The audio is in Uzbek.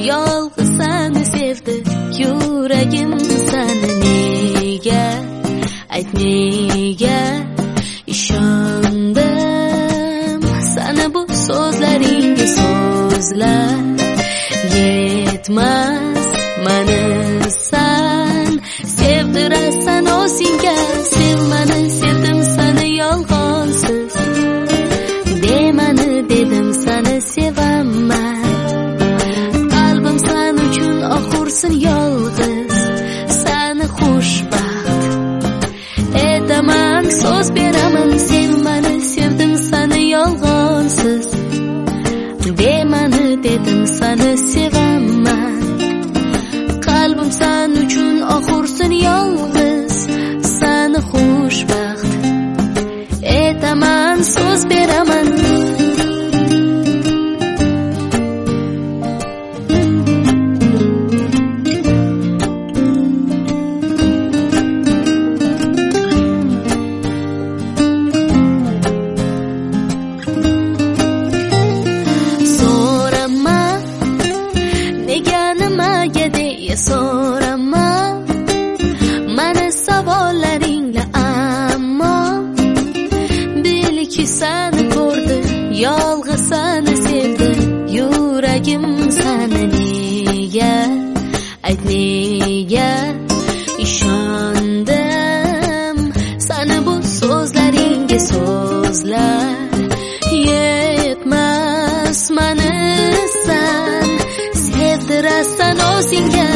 yolg'iz seni sevdi yuragim seni nega ayt nega ishondim sana bu so'zlaringga so'zlar yetmas mani san sevdirasan o'zingga sevmani sevdim seni yolg'onsiz demani dedim seni sevaman qalbim sen uchun oxursin yolg'iz seni xushbaxt etaman so'z beraman sevmani sevdim seni yolg'onsiz demani dedim seni sevaman qalbim sen uchun oxursin yolg'iz seni xushbaxt etaman so'z beraman so'rama mani savollaringla ammo bilki seni ko'rdi yolg'iz seni sevdi yuragim seni nega ayt nega ishondim seni bu so'zlaringga so'zlar yetmas mani san sevdirasan o'zingga